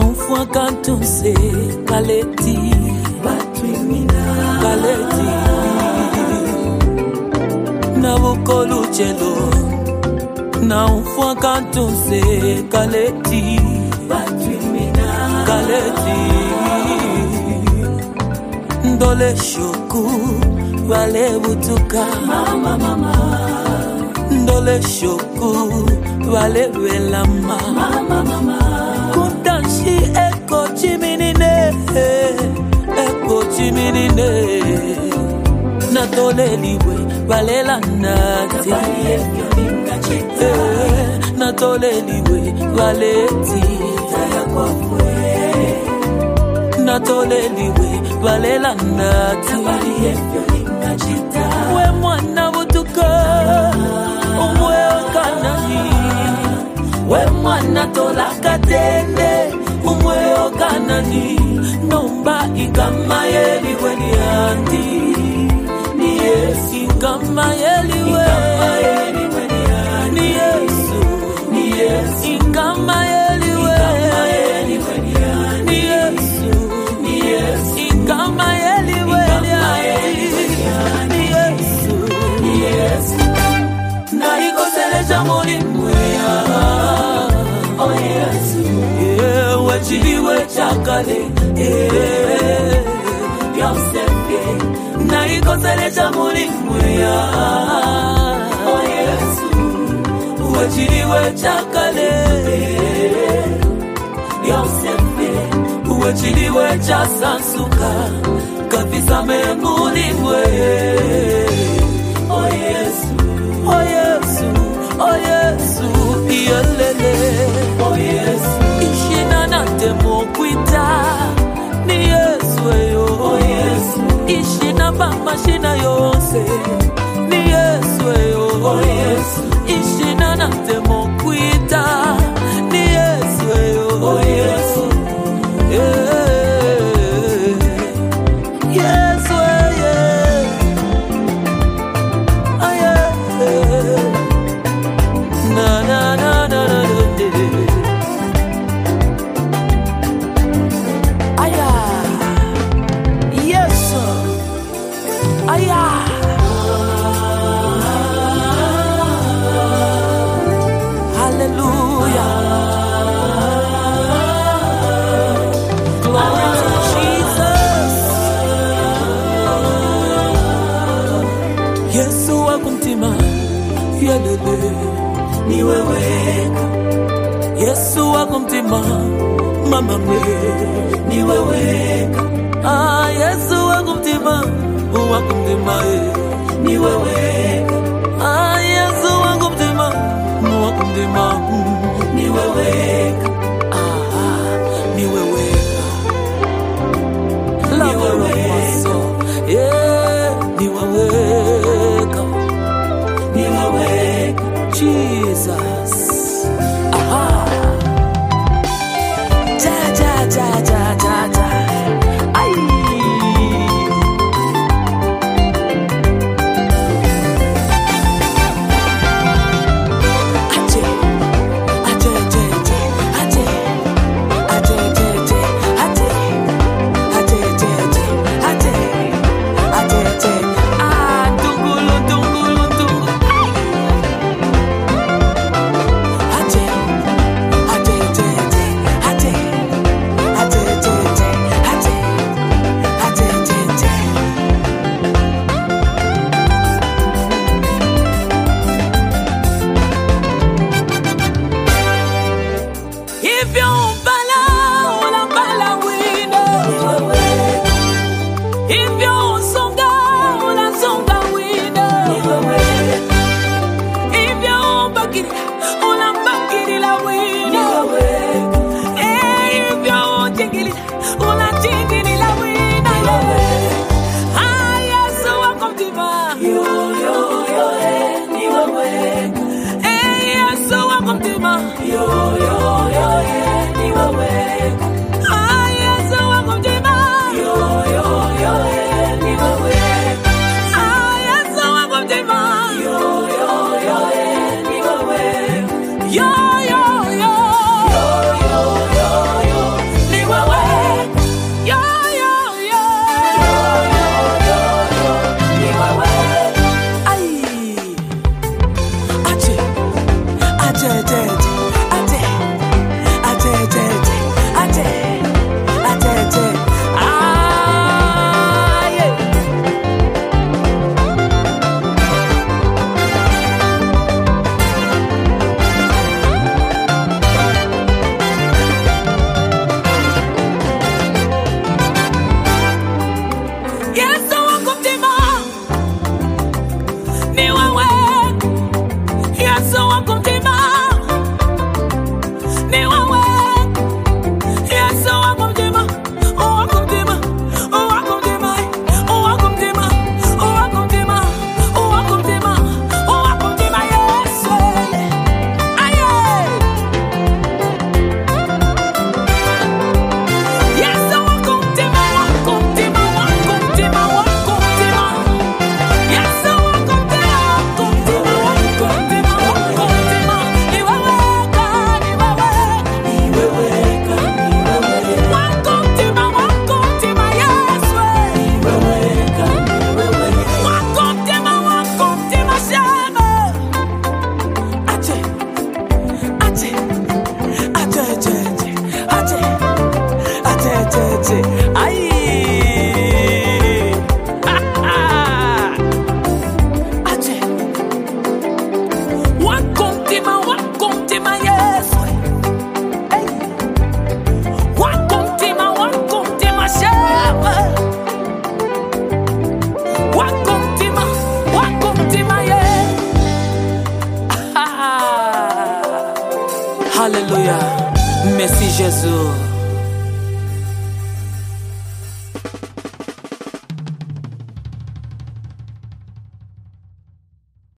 fois quand on sait Kaleti Batwimina Kaleti Na vokolu chelo Na fois quand on sait Kaleti Batwimina Kaleti Ndole shoku Wale butuka Mama mama Ndole shoku Wale velama Mama mama Kundanshi eko chiminine Eko chiminine Natole liwe Wale lanati Natole liwe Wale tita ya kwa fwe Natole liwe Wale lanati We mwana butuka Umwe okanani We mwana tola katende Umwe okanani Nomba ikama yeli we ni andi Ni Yesu ikama yeli we Ni Yesu Ni Yesu ikama yeli we Ni Yesu Ni Yesu ikama yeli we Ni Yesu Ni Yesu Na ikoseleja mulimu ya Oh Yesu Wechiliwe chakale Yosefe Na ikoseleja mulimu ya Oh Yesu Wechiliwe chakale Yosefe Wechiliwe chasansuka Kabisa memuliwe Oh Yesu Oh Yesu Oh Yesu Iyelele Oh Yesu Ishina natemo kwita Ni Yesu eyo Oh Yesu Ishina bamba shina yose Ni Yesu eyo Oh Yesu Ishina natemo kwita Ni Yesu eyo Oh Yesu Yesu eyo Na na na na na Aya Yes Aya Hallelujah Glory to Jesus Yesu wakumtima Yelele Ni weweka Yesu wakumtima Mama me Ni weweka Yesu wakumtima Wakumtima Ni weweka Yesu wakumtima Wakumtima Ni weweka Ni weweka Ni weweka Yeah Ni weweka Ni weweka Jesus Ja Ay Ache Alléluia. Merci Jésus.